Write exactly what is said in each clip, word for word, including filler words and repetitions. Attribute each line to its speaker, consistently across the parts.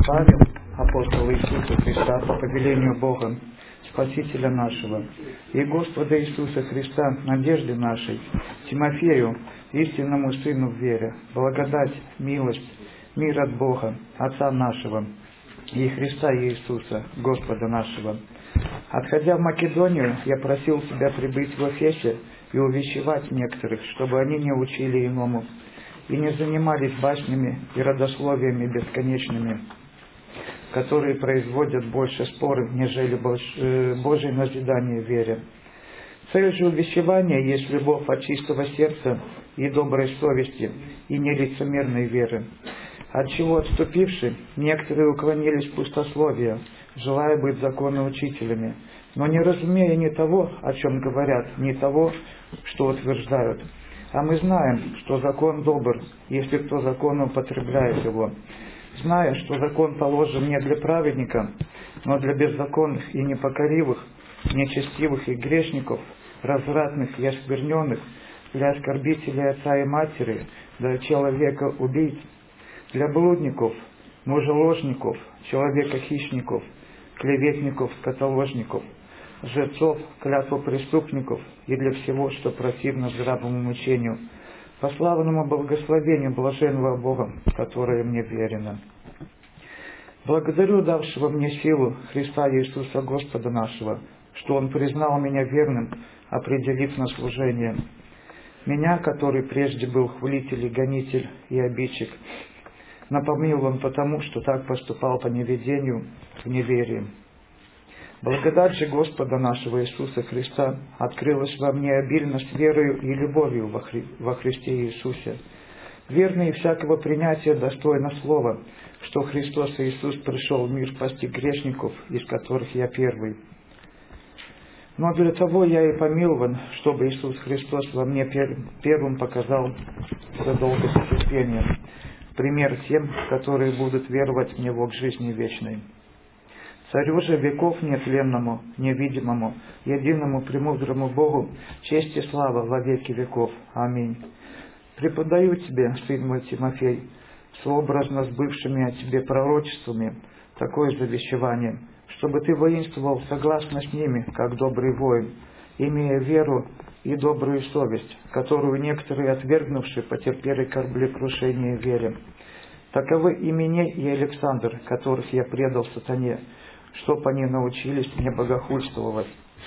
Speaker 1: Павел, апостол Иисуса Христа, по повелению Бога, Спасителя нашего, и Господа Иисуса Христа, надежды нашей, Тимофею, истинному сыну в вере, благодать, милость, мир от Бога, Отца нашего, и Христа Иисуса, Господа нашего. Отходя в Македонию, я просил тебя прибыть в Эфесе и увещевать некоторых, чтобы они не учили иному, и не занимались баснями и родословиями бесконечными, которые производят больше споры, нежели Божие назидание в вере. Цель же увещевания есть любовь от чистого сердца и доброй совести, и нелицемерной веры. Отчего отступивши, некоторые уклонились в пустословие, желая быть законоучителями, но не разумея ни того, о чем говорят, ни того, что утверждают. А мы знаем, что закон добр, если кто законно употребляет его, зная, что закон положен не для праведника, но для беззаконных и непокоривых, нечестивых и грешников, развратных и оскверненных, для оскорбителей отца и матери, для человека убийц, для блудников, мужеложников, человека-хищников, клеветников, скотоложников, лжецов, клятвопреступников и для всего, что противно здравому учению, по славному благословению блаженного Бога, которое мне верено. Благодарю давшего мне силу Христа Иисуса Господа нашего, что Он признал меня верным, определив на служение. Меня, который прежде был хвалитель и гонитель и обидчик, напомнил Он потому, что так поступал по неведению, в неверии. Благодать же Господа нашего Иисуса Христа открылась во мне обильно с верою и любовью во, Хри... во Христе Иисусе. Верно и всякого принятия достойно слова, что Христос Иисус пришел в мир спасти грешников, из которых я первый. Но для того я и помилован, чтобы Иисус Христос во мне пер... первым показал за долготерпение, пример тем, которые будут веровать в Него к жизни вечной. Царю же веков нетленному, невидимому, единому премудрому Богу, честь и слава во веки веков. Аминь. Преподаю тебе, сын мой Тимофей, сообразно с бывшими о тебе пророчествами, такое завещевание, чтобы ты воинствовал согласно с ними, как добрый воин, имея веру и добрую совесть, которую некоторые, отвергнувши, потерпели кораблекрушение в вере. Таковы и Миней, и Александр, которых я предал сатане, чтоб они научились мне богохульствовать.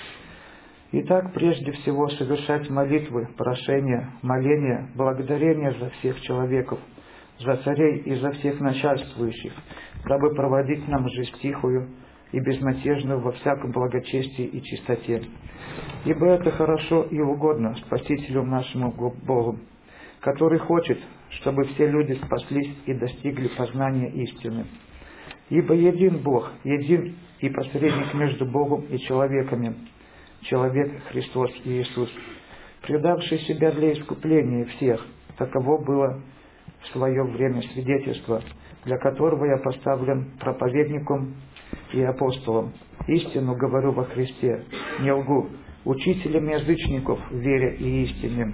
Speaker 1: Итак, прежде всего совершать молитвы, прошения, моления, благодарения за всех человеков, за царей и за всех начальствующих, дабы проводить нам жизнь тихую и безмятежную во всяком благочестии и чистоте. Ибо это хорошо и угодно Спасителю нашему Богу, который хочет, чтобы все люди спаслись и достигли познания истины. Ибо един Бог, един и посредник между Богом и человеками, человек Христос Иисус, предавший себя для искупления всех. Таково было в свое время свидетельство, для которого я поставлен проповедником и апостолом. Истину говорю во Христе, не лгу, учителем язычников в вере и истине.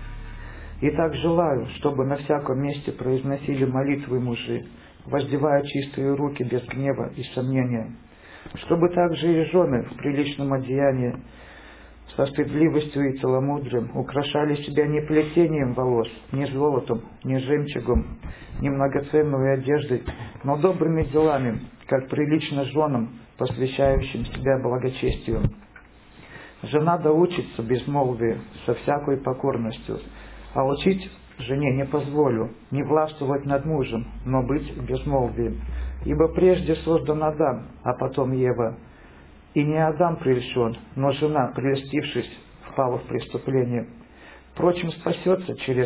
Speaker 1: Итак, желаю, чтобы на всяком месте произносили молитвы мужи, воздевая чистые руки без гнева и сомнения, чтобы также и жены в приличном одеянии со стыдливостью и целомудрием украшали себя не плетением волос, не золотом, не жемчугом, не многоценной одеждой, но добрыми делами, как прилично женам, посвящающим себя благочестию. Жена да учится безмолвию со всякой покорностью, а учить жене не позволю, не властвовать над мужем, но быть в безмолвии. Ибо прежде создан Адам, а потом Ева. И не Адам прельщен, но жена, прельстившись, впала в преступление. Впрочем, спасется через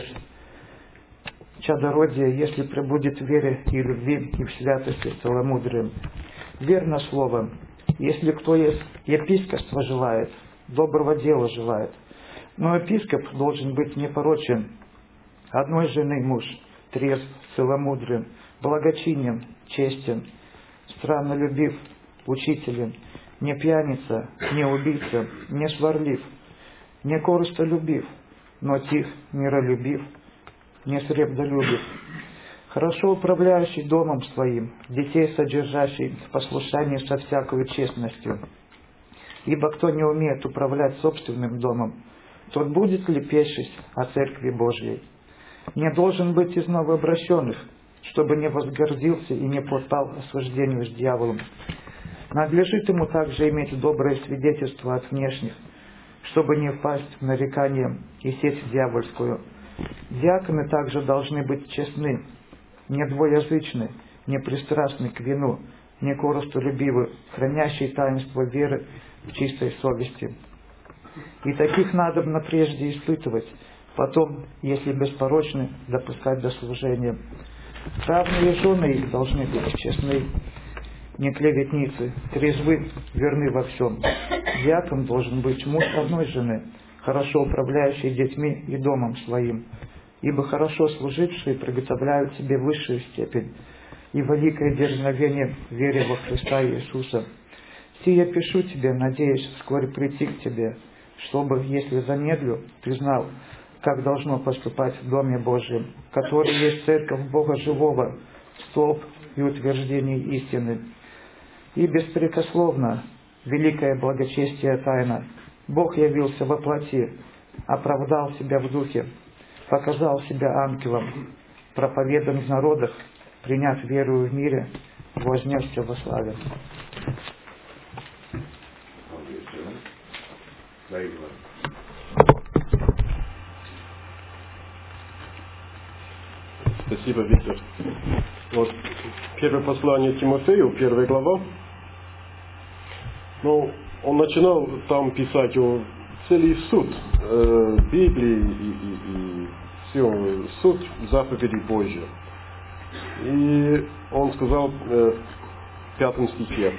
Speaker 1: чадородие, если пребудет в вере и любви, и в святости с целомудрием. Верно слово, если кто есть епископство желает, доброго дела желает. Но епископ должен быть непорочен, одной жены муж, трезв, целомудрен, благочинен, честен, страннолюбив, учителен, не пьяница, не убийца, не сварлив, не корыстолюбив, но тих, миролюбив, не сребдолюбив. Хорошо управляющий домом своим, детей содержащий в послушании со всякой честностью. Ибо кто не умеет управлять собственным домом, тот будет лепещись о Церкви Божьей. Не должен быть из новообращенных, чтобы не возгордился и не подпал осуждению с дьяволом. Надлежит ему также иметь доброе свидетельство от внешних, чтобы не впасть в нарекание и сеть дьявольскую. Диаконы также должны быть честны, не двоязычны, не пристрастны к вину, не корыстолюбивы, хранящие таинство веры в чистой совести. И таких надобно прежде испытывать, потом, если беспорочны, допускать до служения. Равные жены их должны быть честны, не клеветницы, трезвы, верны во всем. Диакон должен быть муж одной жены, хорошо управляющий детьми и домом своим, ибо хорошо служившие приготовляют себе высшую степень и великое дерзновение в вере во Христа Иисуса. Сие пишу тебе, надеясь вскоре прийти к тебе, чтобы, если замедлю, ты знал, как должно поступать в Доме Божьем, который есть церковь Бога Живого, столб и утверждение истины. И беспрекословно великое благочестие тайна. Бог явился во плоти, оправдал себя в духе, показал себя ангелом, проповедан в народах, принят верою в мире, вознесся во славе.
Speaker 2: Спасибо, Виктор. Вот первое послание Тимофею, первая глава. Ну, он начинал там писать о целый суд э, Библии и, и, и все, суд заповедей Божьих. И он сказал э, в пятом стихе: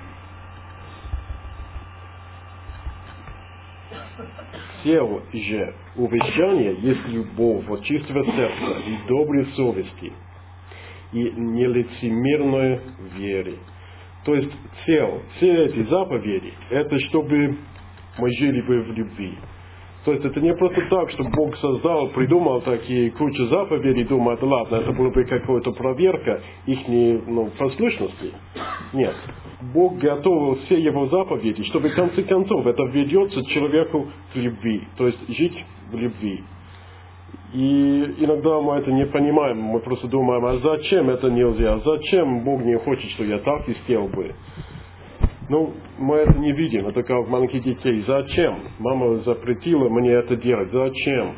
Speaker 2: «Сел же увещание есть любовь от чистого сердца и доброй совести, и нелицемерной веры». То есть цель, цель этой заповеди, это чтобы мы жили бы в любви. То есть это не просто так, что Бог создал, придумал такие кучу заповедей, думает, ладно, это была бы какая-то проверка их ну, послушности. Нет. Бог готовил все его заповеди, чтобы в конце концов это ведется человеку к любви, то есть жить в любви. И иногда мы это не понимаем, мы просто думаем, а зачем это нельзя, зачем Бог не хочет, что я так и сделал бы. Ну, мы это не видим, это как маленьких детей. Зачем? Мама запретила мне это делать, зачем?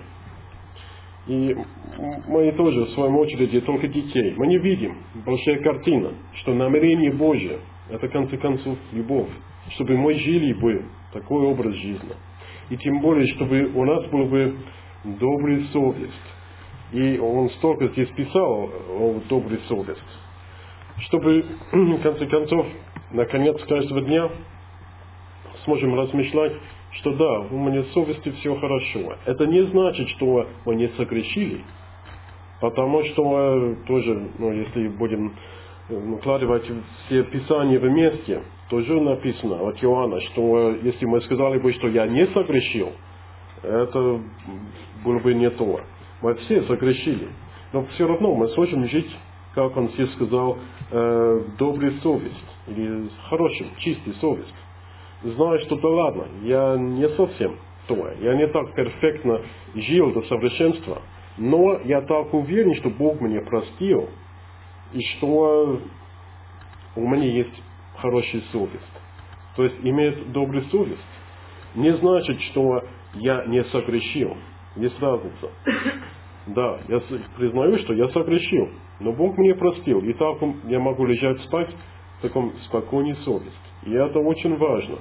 Speaker 2: И мы тоже, в своем очереди, только детей. Мы не видим большая картина, что намерение Божье, это в конце концов любовь, чтобы мы жили бы такой образ жизни. И тем более, чтобы у нас была бы добрая совесть. И он столько здесь писал о доброй совести, чтобы, в конце концов, наконец каждого дня сможем размышлять, что да, у меня в совести все хорошо. Это не значит, что мы не согрешили, потому что тоже, ну, если будем укладывать все Писания вместе, тоже написано от Иоанна, что если мы сказали бы, что я не согрешил, это было бы не то. Мы все согрешили. Но все равно мы сможем жить, как он здесь сказал, э, доброй совесть, или хорошим, чистой совесть. Зная, что да ладно, я не совсем то, я не так перфектно жил до совершенства, но я так уверен, что Бог меня простил, и что у меня есть хорошая совесть. То есть иметь добрую совесть не значит, что я не согрешил. Есть разница. Да, я признаю, что я согрешил, но Бог мне простил, и так я могу лежать спать в таком спокойной совести. И это очень важно.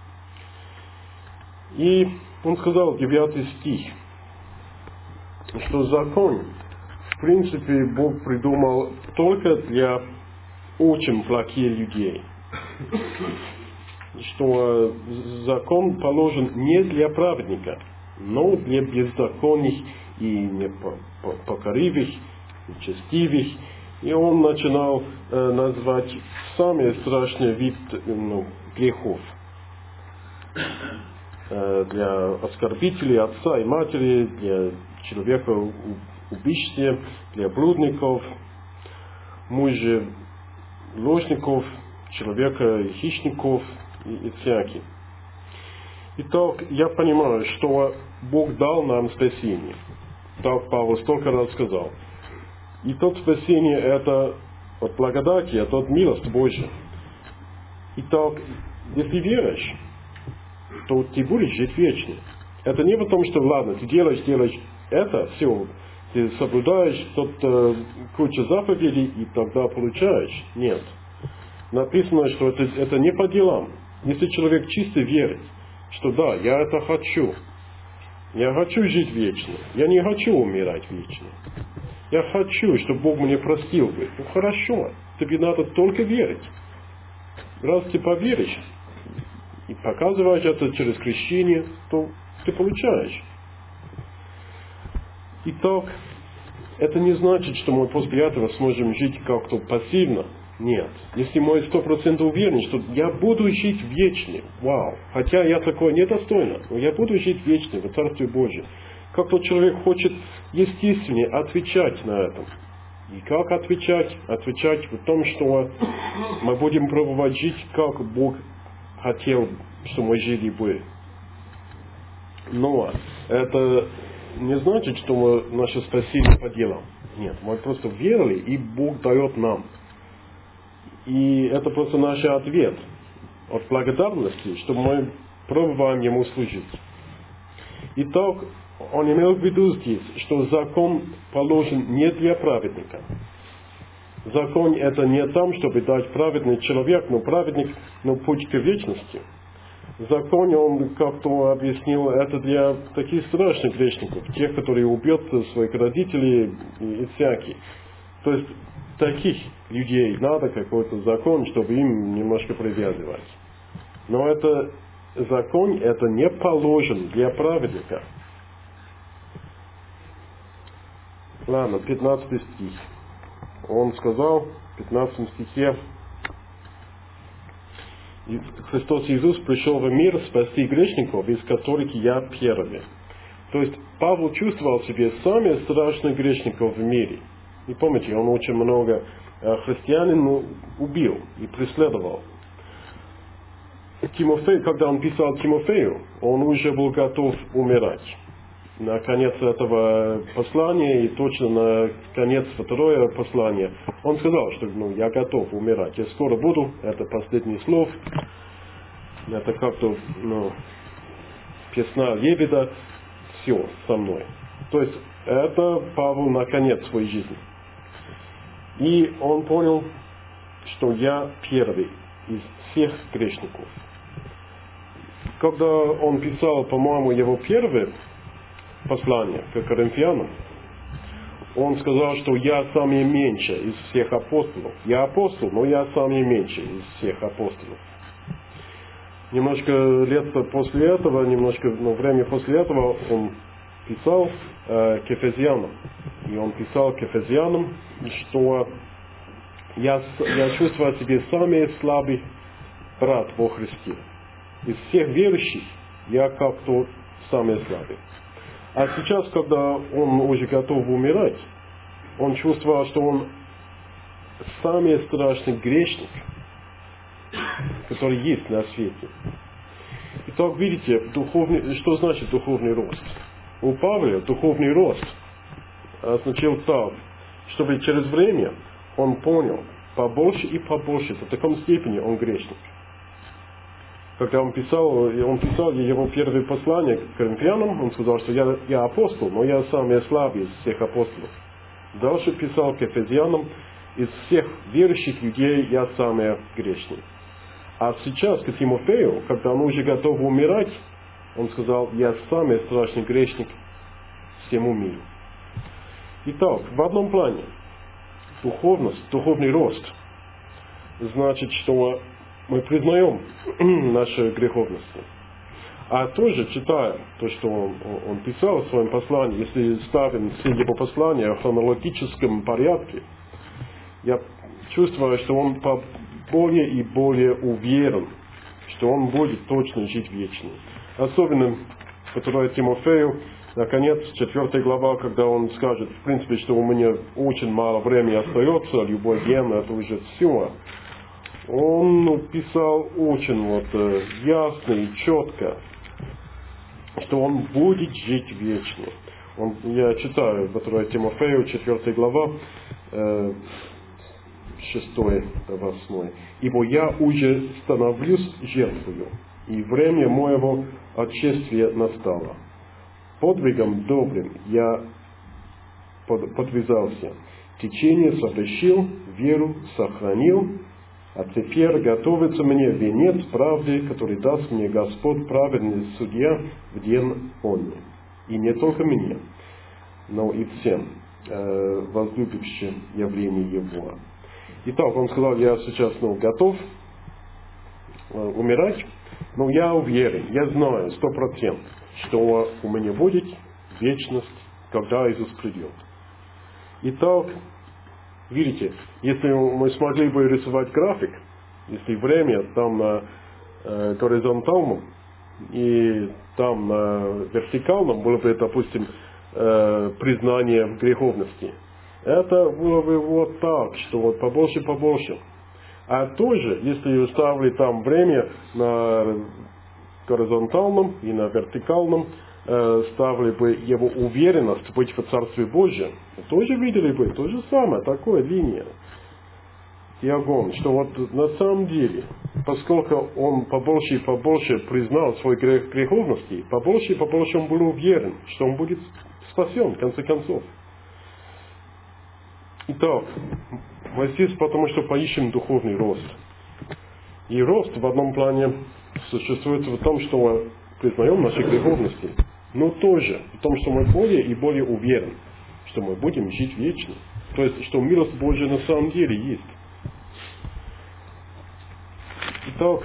Speaker 2: И он сказал, девятый стих, что закон, в принципе, Бог придумал только для очень плохих людей. Что закон положен не для праведника, но для беззаконных и непокоривых, нечестивых. И он начинал э, назвать самый страшный вид ну, грехов. Э, для оскорбителей отца и матери, для человека убийцы, для блудников, мужеложников, человека хищников и, и всяких. Итак, я понимаю, что Бог дал нам спасение. Так Павел столько раз сказал. И то спасение это от благодати, это от милости Божьей. Итак, если веришь, то ты будешь жить вечно. Это не потому, что ладно, ты делаешь, делаешь это, все, ты соблюдаешь тут э, кучу заповедей и тогда получаешь. Нет. Написано, что это, это не по делам. Если человек чисто верит, что да, я это хочу. Я хочу жить вечно. Я не хочу умирать вечно. Я хочу, чтобы Бог мне простил бы. Ну хорошо, тебе надо только верить. Раз ты поверишь и показываешь это через крещение, то ты получаешь. Итак, это не значит, что мы после этого сможем жить как-то пассивно. Нет. Если мы сто процентов уверены, что я буду жить вечно, вау, хотя я такой недостойно, но я буду жить вечно в Царстве Божьем. Как тот человек хочет естественнее отвечать на это. И как отвечать? Отвечать в том, что мы будем пробовать жить, как Бог хотел, что мы жили бы. Но это не значит, что мы наше спасение по делам. Нет, мы просто верили, и Бог дает нам. И это просто наш ответ от благодарности, что мы пробуем Ему служить. Итак, он имел в виду здесь, что закон положен не для праведника. Закон это не там, чтобы дать праведный человек, но праведник, но путь к вечности. Закон, он как-то объяснил, это для таких страшных грешников, тех, которые убьют своих родителей и всяких. То есть, таких людей надо какой-то закон, чтобы им немножко привязывать. Но это закон, это не положен для праведника. Ладно, пятнадцатый стих. Он сказал в пятнадцатом стихе: Христос Иисус пришел в мир спасти грешников, из которых я первый. То есть Павел чувствовал в себе самых страшных грешников в мире. И помните, он очень много христиан убил и преследовал. Тимофей, когда он писал Тимофею, он уже был готов умирать. На конец этого послания и точно на конец второе послание он сказал, что ну, я готов умирать, я скоро буду, это последний слов, это как-то ну, песна лебеда, все со мной. То есть это Павел на конец своей жизни. И он понял, что я первый из всех грешников. Когда он писал, по-моему, его первое послание к Коринфянам, он сказал, что я самый меньший из всех апостолов. Я апостол, но я самый меньший из всех апостолов. Немножко лет после этого, немножко ну, время после этого он писал э, к Ефезянам. И он писал к Ефезянам, что я, я чувствую себе самый слабый брат во Христе. Из всех верующих я как-то самый слабый. А сейчас, когда он уже готов умирать, он чувствовал, что он самый страшный грешник, который есть на свете. Итак, видите, духовный, что значит духовный рост? У Павла духовный рост означал так, чтобы через время он понял побольше и побольше, до такой степени он грешник. Когда он писал, он писал его первое послание к Коринфянам, он сказал, что я, я апостол, но я самый слабый из всех апостолов. Дальше писал к Ефезянам, из всех верующих людей я самый грешный. А сейчас к Тимофею, когда он уже готов умирать, он сказал, я самый страшный грешник всему миру. Итак, в одном плане, духовность, духовный рост, значит, что мы признаем наши греховности. А тоже читая то, что он, он писал в своем послании, если ставим все его послания в хронологическом порядке, я чувствую, что он более и более уверен, что он будет точно жить вечно. Особенно, второе Тимофею, наконец, четвертая глава, когда он скажет, в принципе, что у меня очень мало времени остается, любой день, это уже все. Он писал очень вот ясно и четко, что он будет жить вечно. Он, я читаю второе Тимофею, четвертая глава, э, шестой до восьмой. «Ибо я уже становлюсь жертвою, и время моего отчествия настало. Подвигом добрым я под, подвязался, течение совершил, веру сохранил, а теперь готовится мне венец правды, который даст мне Господь праведный судья в день он. И не только мне, но и всем э, возлюбившим явление Его». Итак, он сказал, я сейчас ну, готов э, умирать, но я уверен, я знаю сто процентов, что у меня будет вечность, когда Иисус придет. Итак, видите, если мы смогли бы рисовать график, если время там на э, горизонтальном и там на вертикальном было бы, допустим, э, признание греховности, это было бы вот так, что вот побольше, побольше. А тоже, если ставили там время на горизонтальном и на вертикальном, э, ставили бы его уверенность быть в Царстве Божьем, тоже видели бы то же самое, такое линия. Диагон, что вот на самом деле, поскольку он побольше и побольше признал свой грех, греховности, побольше и побольше он был уверен, что он будет спасен в конце концов. Итак, мы здесь потому, что поищем духовный рост. И рост в одном плане существует в том, что мы признаем наши греховности, но тоже в том, что мы более и более уверены, что мы будем жить вечно. То есть, что милость Божья на самом деле есть. Итак,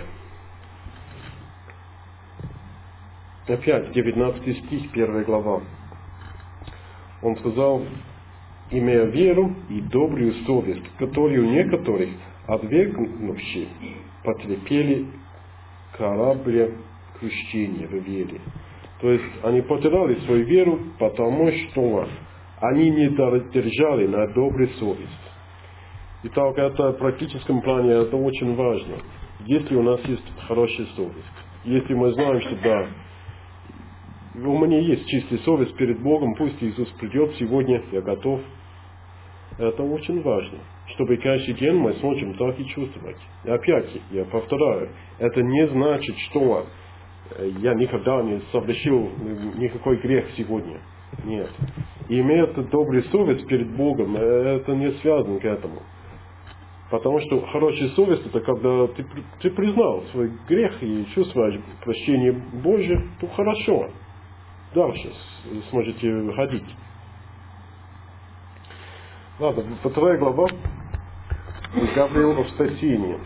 Speaker 2: опять девятнадцатый стих, первая глава. Он сказал, имея веру и добрую совесть, которую некоторых, отвергнувшие, потерпели корабле крещения в вере. То есть, они потеряли свою веру, потому что они не держали на добрую совесть. Итак, это в практическом плане это очень важно. Если у нас есть хорошая совесть, если мы знаем, что да, у меня есть чистая совесть перед Богом, пусть Иисус придет сегодня, я готов. Это очень важно, чтобы каждый день мы сможем так и чувствовать. И опять, я повторяю, это не значит, что я никогда не совершил никакой грех сегодня. Нет. И иметь добрую совесть перед Богом, это не связано к этому. Потому что хорошая совесть, это когда ты, ты признал свой грех и чувствуешь прощение Божье, то хорошо. Дальше сможете ходить. Ладно, вторая глава. Гавриил о спасении.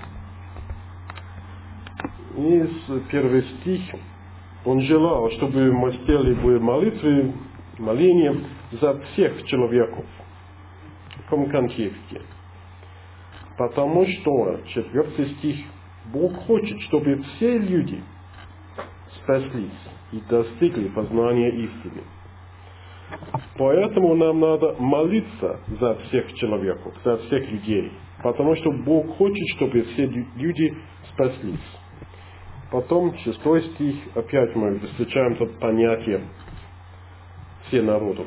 Speaker 2: И первый стих. Он желал, чтобы мы сделали бы молитвы, моления за всех человеков. В каком контексте? Потому что, четвертый стих, Бог хочет, чтобы все люди спаслись и достигли познания истины. Поэтому нам надо молиться за всех человеков, за всех людей. Потому что Бог хочет, чтобы все люди спаслись. Потом, шестой стих, опять мы встречаем тут понятие «все народов».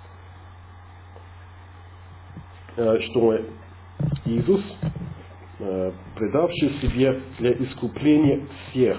Speaker 2: Что Иисус, предавший себе для искупления всех.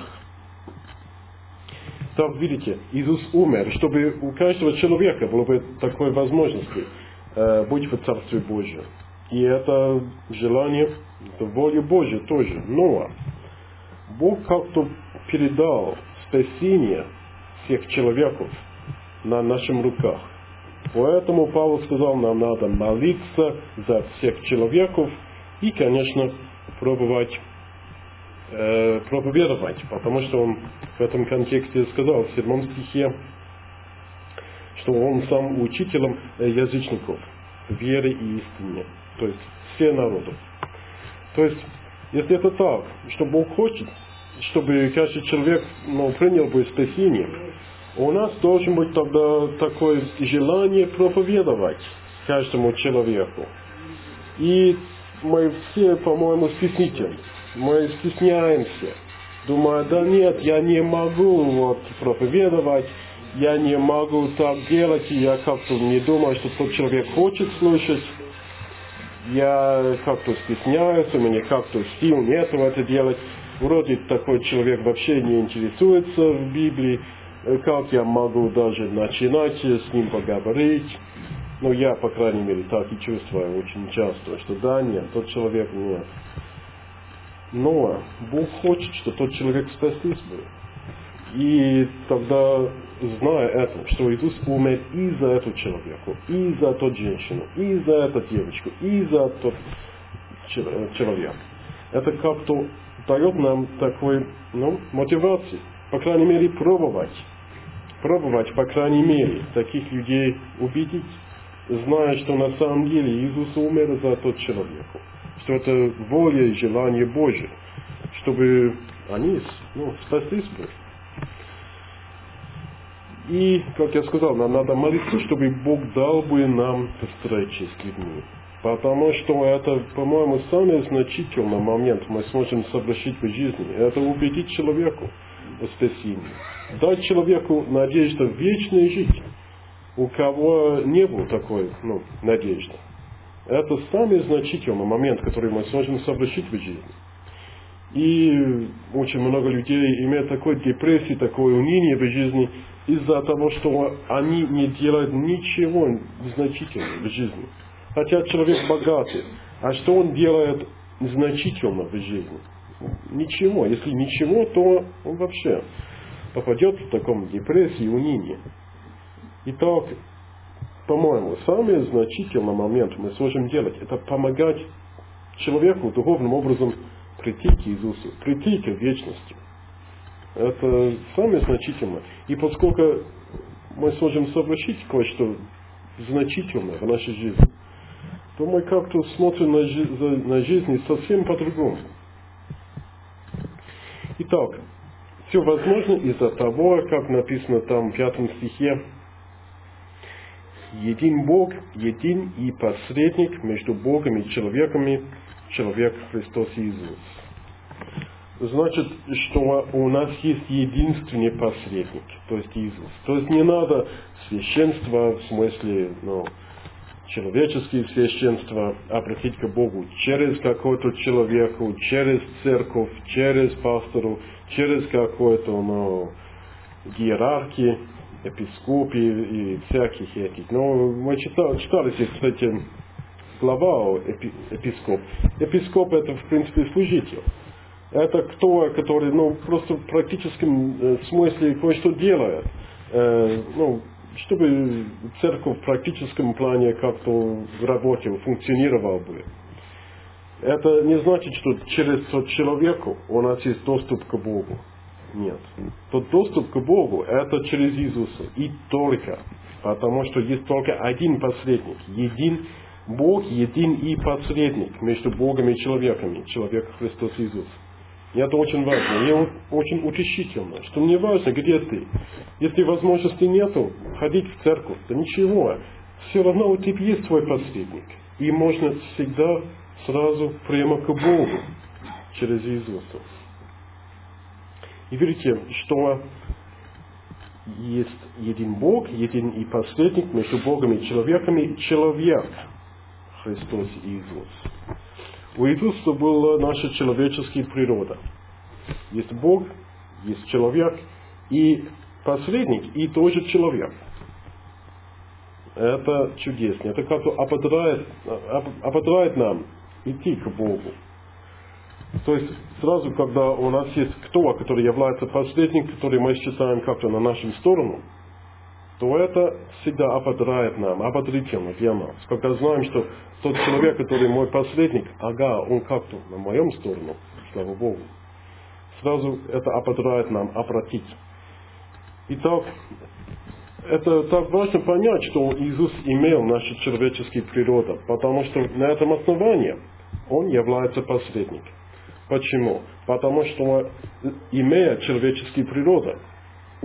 Speaker 2: Так, видите, Иисус умер, чтобы у каждого человека было бы такой возможности быть в Царстве Божьем. И это желание, это воля Божья тоже. Но Бог как-то передал спасение всех человеков на наших руках. Поэтому Павел сказал, нам надо молиться за всех человеков и, конечно, пробовать, э, проповедовать, потому что он в этом контексте сказал в седьмом стихе, что он сам учителем язычников веры и истине, то есть все народы. То есть, если это так, что Бог хочет, чтобы каждый человек ну, принял бы спасение, у нас должен быть тогда такое желание проповедовать каждому человеку. И мы все, по-моему, стеснительны. Мы стесняемся. Думаю, да нет, я не могу вот проповедовать, я не могу так делать, и я как-то не думаю, что тот человек хочет слушать. Я как-то стесняюсь, у меня как-то сил нету это делать. Вроде такой человек вообще не интересуется в Библии. Как я могу даже начинать с ним поговорить? Ну, я, по крайней мере, так и чувствую очень часто, что да, нет, тот человек нет. Но Бог хочет, чтобы тот человек спастись был. И тогда, зная это, что Иисус умер и за эту человеку, и за ту женщину, и за эту девочку, и за тот человек, это как-то дает нам такой, ну, мотивацию, по крайней мере, пробовать. Пробовать, по крайней мере, таких людей убедить, зная, что на самом деле Иисус умер за тот человека, что это воля и желание Божие, чтобы они, ну, спаслись бы. И, как я сказал, нам надо молиться, чтобы Бог дал бы нам встречи с людьми. Потому что это, по-моему, самый значительный момент мы сможем совершить в жизни. Это убедить человеку в спасении. Дать человеку надежду в вечной жизни. У кого не было такой, ну, надежды. Это самый значительный момент, который мы сможем совершить в жизни. И очень много людей имеют такой депрессии, такое уныние в жизни из-за того, что они не делают ничего значительного в жизни. Хотя человек богатый. А что он делает значительно в жизни? Ничего. Если ничего, то он вообще попадет в таком депрессии и унынии. Итак, по-моему, самый значительный момент мы сможем делать, это помогать человеку духовным образом прийти к Иисусу, прийти к вечности. Это самое значительное. И поскольку мы сможем совершить кое-что значительное в нашей жизни, то мы как-то смотрим на, жи- на жизнь совсем по-другому. Итак, все возможно из-за того, как написано там в пятом стихе, «Един Бог, един и посредник между Богом и человеками, человек Христос Иисус». Значит, что у нас есть единственный посредник, то есть Иисус. То есть не надо священства, в смысле, ну, человеческие священства, обратить к Богу через какого-то человека, через церковь, через пастору, через какой-то, ну, иерархии, епископии и всяких этих. Но мы читали, читали здесь, кстати, глава эпи, епископ. Епископ это, в принципе, служитель. Это кто, который, ну, просто в практическом э, смысле кое-что делает. Э, ну, чтобы церковь в практическом плане как-то работала, функционировала бы. Это не значит, что через тот человека у нас есть доступ к Богу. Нет. Тот доступ к Богу это через Иисуса. И только. Потому что есть только один посредник. Един Бог, един и посредник между Богом и человеками. Человек Христос Иисус. И это очень важно. Мне очень утешительно, что мне важно, где ты. Если возможности нету, ходить в церковь, да ничего. Все равно у тебя есть твой посредник. И можно всегда сразу прямо к Богу через Иисуса. И видите, что есть един Бог, един и посредник между Богом и человеками, человек Христос Иисус. У Иисуса была наша человеческая природа. Есть Бог, есть человек и посредник, и тоже человек. Это чудесно. Это как-то ободряет, ободряет нам идти к Богу. То есть сразу, когда у нас есть кто, который является посредником, который мы считаем как-то на нашу сторону, то это всегда ободряет нам, ободрительно для нас. Когда знаем, что тот человек, который мой посредник, ага, он как-то на моем сторону, слава Богу. Сразу это ободряет нам обратить. Итак, это так важно понять, что Иисус имел нашу человеческую природу, потому что на этом основании Он является посредником. Почему? Потому что, имея человеческую природу,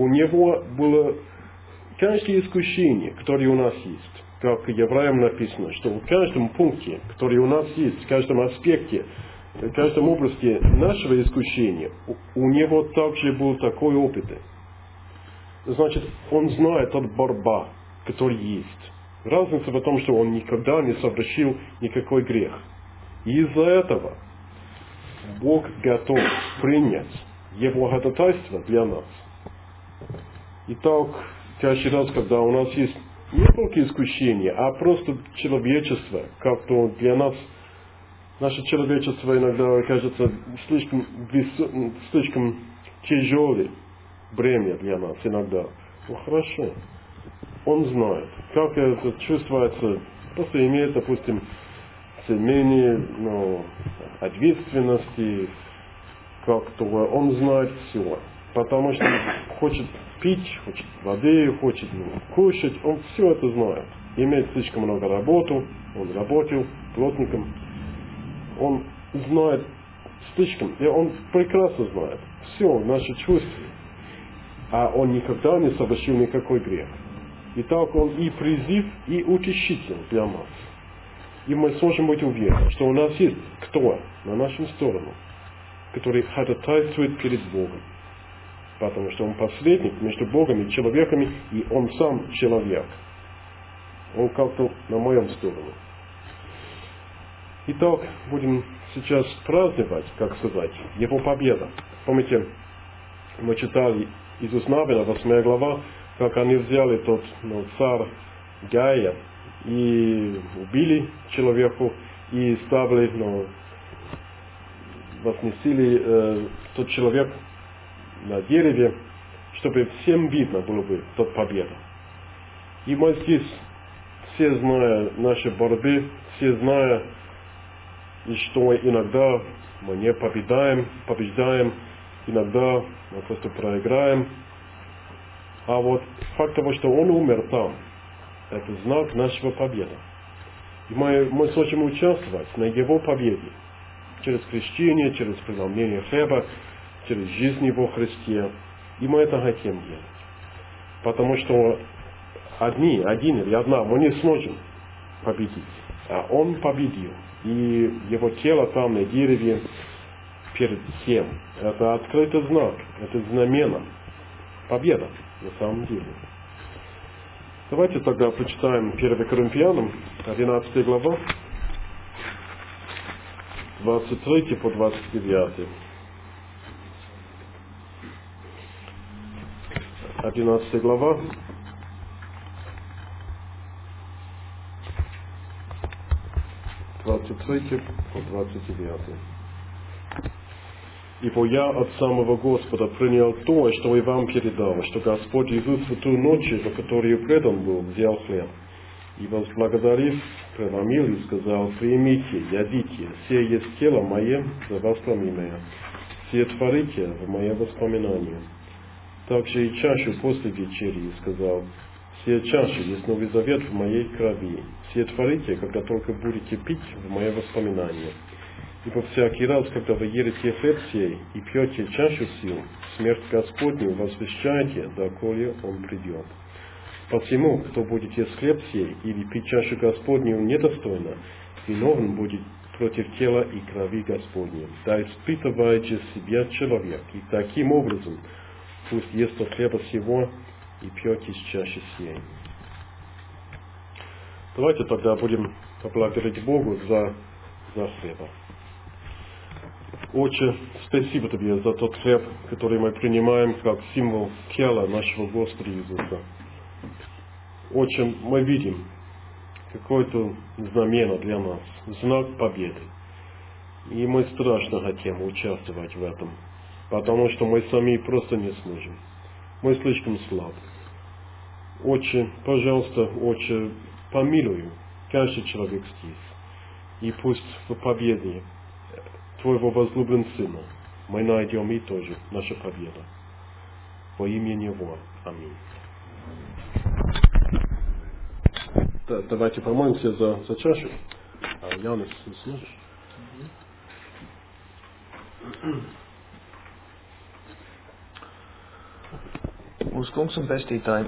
Speaker 2: у него было каждое искушение, которое у нас есть. Как евреям написано, что в каждом пункте, который у нас есть, в каждом аспекте, в каждом области нашего искушения, у него также был такой опыт. Значит, он знает от борьба, который есть. Разница в том, что он никогда не совершил никакой грех. И из-за этого Бог готов принять Его ходатайство для нас. Итак, каждый раз, когда у нас есть не только искушение, а просто человечество, как-то для нас, наше человечество иногда кажется слишком, слишком тяжелое бремя для нас иногда. Ну хорошо, он знает, как это чувствуется, просто имеет, допустим, менее ну, ответственности, как-то он знает все. Потому что хочет пить, хочет воды, хочет ну, кушать, он все это знает. Имеет слишком много работы, он работал плотником, он знает слишком, и он прекрасно знает все наши чувства, а он никогда не совершил никакой грех. Итак, он и призыв, и утешитель для нас. И мы сможем быть уверены, что у нас есть кто на нашу сторону, который ходатайствует перед Богом. Потому что он посредник между Богом и человеками, и он сам человек. Он как-то на моем сторону. Итак, будем сейчас праздновать, как сказать, его победа. Помните, мы читали из Навина, восьмая глава, как они взяли тот ну, царь Гая и убили человеку, и ставили, ну, вознесили э, тот человек на дереве, чтобы всем видно было бы тот победа. И мы здесь, все зная наши борьбы, все зная, и что иногда мы не побеждаем, побеждаем, иногда мы просто проиграем. А вот факт того, что он умер там, это знак нашего победы. И мы, мы сможем участвовать на его победе через крещение, через преломление хлеба, через жизнь во Христе. И мы это хотим делать. Потому что одни, один или одна мы не сможем победить. А он победил. И его тело там на дереве перед всем. Это открытый знак. Это знамена. Победа на самом деле. Давайте тогда прочитаем первое Коринфянам, одиннадцатая глава, двадцать третий по двадцать девятый. одиннадцатая глава, двадцать третий по двадцать девятый. «Ибо я от самого Господа принял то, что и вам передал, что Господь Иисус в ту ночь, в которую предан был, взял хлеб, и, возблагодарив, преломил и сказал: примите, ядите, сие есть тело мое за вас ломимое, сие творите в мое воспоминание. Также и чашу после вечери и сказал: сие чаша есть новый завет в моей крови, сие творите, когда только будете пить в мое воспоминание. Ибо всякий раз, когда вы едите хлеб сей и пьете чашу сию, смерть Господню возвещаете, доколе Он придет. Посему, кто будет есть хлеб сей или пить чашу Господню недостойно, виновен будет против тела и крови Господней. Да испытывает же себя человек, и таким образом пусть ест от хлеба сего и пьет из чаши сей». Давайте тогда будем поблагодарить Богу за, за хлеба. Отче, спасибо Тебе за тот хлеб, который мы принимаем как символ тела нашего Господа Иисуса. Отче, мы видим какое-то знамение для нас, знак победы. И мы страшно хотим участвовать в этом, потому что мы сами просто не сможем. Мы слишком слабы. Отче, пожалуйста, Отче, помилуй каждый человек здесь. И пусть в победе Твоего возлюбленного Сына мы найдем и тоже наша победа. Во имя Него. Аминь. Да, давайте помолимся за, за чашу. А, Янис, сможешь?
Speaker 3: Mūsu kungs un pestītāji,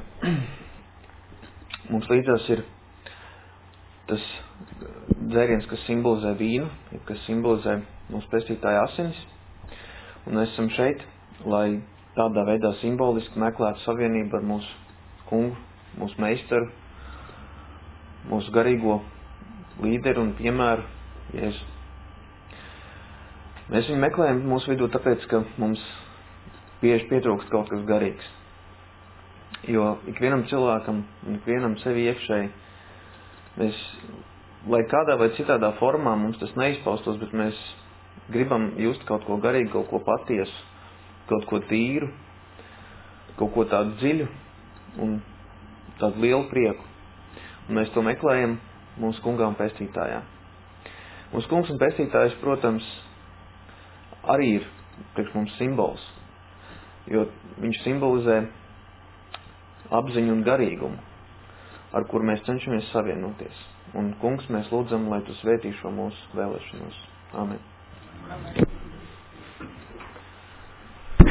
Speaker 3: mums līdzās ir tas dzēriens, kas simbolizē vīnu, kas simbolizē mūsu pestītāja asinis. Un mēs esam šeit, lai tādā veidā simboliski meklētu savienību ar mūsu kungu, mūsu meistaru, mūsu garīgo līderu un piemēru Jēzu. Mēs viņu meklējam mūsu vidū tāpēc, ka mums bieži pietrūkst kaut kas garīgs. Jo ikvienam cilvēkam un ikvienam sevi iekšēji, mēs, lai kādā vai citādā formā mums tas neizpaustos, bet mēs gribam just kaut ko garīgu, kaut ko patiesu, kaut ko tīru, kaut ko tādu dziļu un tādu lielu prieku. Un mēs to meklējam mūsu kungā un pestītājā. Mūsu kungs un pestītājs, protams, arī ir priekš mums simbols, jo viņš simbolizē apziņu un garīgumu, ar kuru mēs cenšamies savienoties. Un, kungs, mēs lūdzam, lai tu svētī šo mūsu vēlēšanos. Amen. Amen.